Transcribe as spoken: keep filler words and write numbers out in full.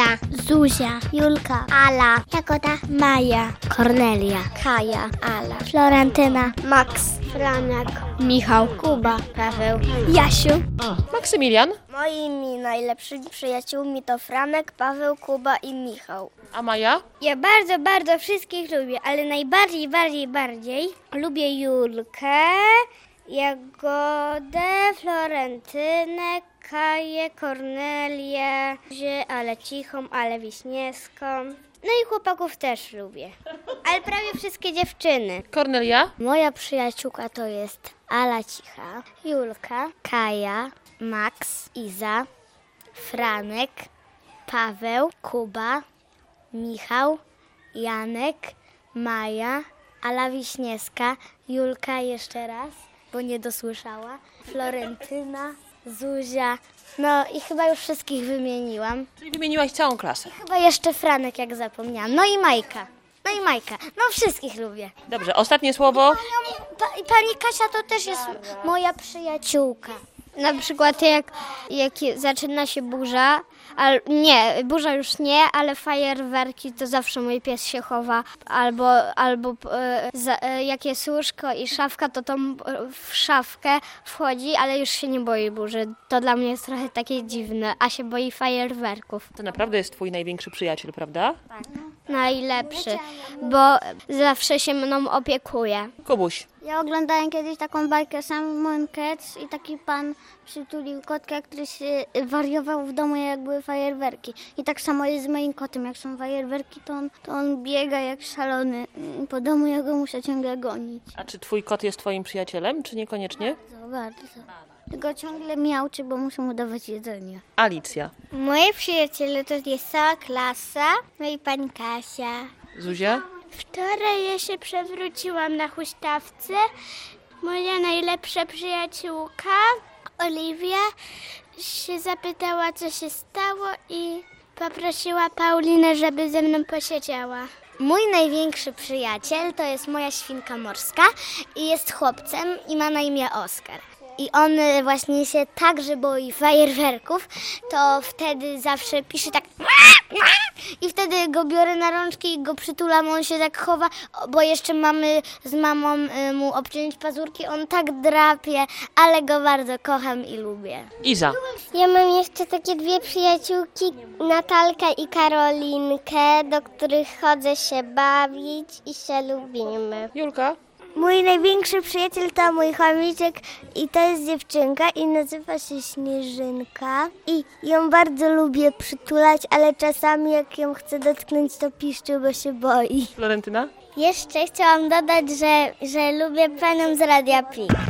Zuzia, Julka, Ala, Jagoda, Maja, Kornelia, Kaja, Ala, Florentyna, Max, Franek, Michał, Kuba, Paweł, Jasiu. Maksymilian? Moimi najlepszymi przyjaciółmi to Franek, Paweł, Kuba i Michał. A Maja? Ja bardzo, bardzo wszystkich lubię, ale najbardziej, bardziej, bardziej lubię Julkę, Jagodę, Florentynę, Kaję, Kornelię, ale cichą, ale wiśniewską. No i chłopaków też lubię, ale prawie wszystkie dziewczyny. Kornelia? Moja przyjaciółka to jest Ala Cicha, Julka, Kaja, Max, Iza, Franek, Paweł, Kuba, Michał, Janek, Maja, Ala Wiśniewska, Julka jeszcze raz, bo nie dosłyszała, Florentyna, Zuzia, no i chyba już wszystkich wymieniłam. Czyli wymieniłaś całą klasę. Chyba jeszcze Franek, jak zapomniałam, no i Majka, no i Majka, no wszystkich lubię. Dobrze, ostatnie słowo. Pa, pani Kasia to też jest moja przyjaciółka. Na przykład jak, jak zaczyna się burza, al, nie, burza już nie, ale fajerwerki to zawsze mój pies się chowa. Albo, albo e, za, e, jak jest łóżko i szafka, to tą e, w szafkę wchodzi, ale już się nie boi burzy. To dla mnie jest trochę takie dziwne, a się boi fajerwerków. To naprawdę jest twój największy przyjaciel, prawda? Tak. Najlepszy, bo zawsze się mną opiekuje. Kubuś? Ja oglądałem kiedyś taką bajkę Simon Cats i taki pan przytulił kotka, który się wariował w domu, jak były fajerwerki. I tak samo jest z moim kotem, jak są fajerwerki, to on, to on biega jak szalony po domu, ja go muszę ciągle gonić. A czy twój kot jest twoim przyjacielem, czy niekoniecznie? Bardzo, bardzo. Tylko ciągle miauczy, bo muszę mu dawać jedzenie. Alicja? Moje przyjaciele to jest cała klasa, no i pani Kasia. Zuzia? Wczoraj ja się przewróciłam na huśtawce. Moja najlepsza przyjaciółka, Oliwia, się zapytała, co się stało i poprosiła Paulinę, żeby ze mną posiedziała. Mój największy przyjaciel to jest moja świnka morska i jest chłopcem i ma na imię Oskar. I on właśnie się także boi fajerwerków, to wtedy zawsze pisze tak i wtedy go biorę na rączki i go przytulam, on się tak chowa, bo jeszcze mamy z mamą mu obciąć pazurki, on tak drapie, ale go bardzo kocham i lubię. Iza? Ja mam jeszcze takie dwie przyjaciółki, Natalkę i Karolinkę, do których chodzę się bawić i się lubimy. Julka? Mój największy przyjaciel to mój chomiczek i to jest dziewczynka i nazywa się Śnieżynka. I ją bardzo lubię przytulać, ale czasami jak ją chcę dotknąć, to piszczy, bo się boi. Florentyna? Jeszcze chciałam dodać, że, że lubię panią z Radia Pik.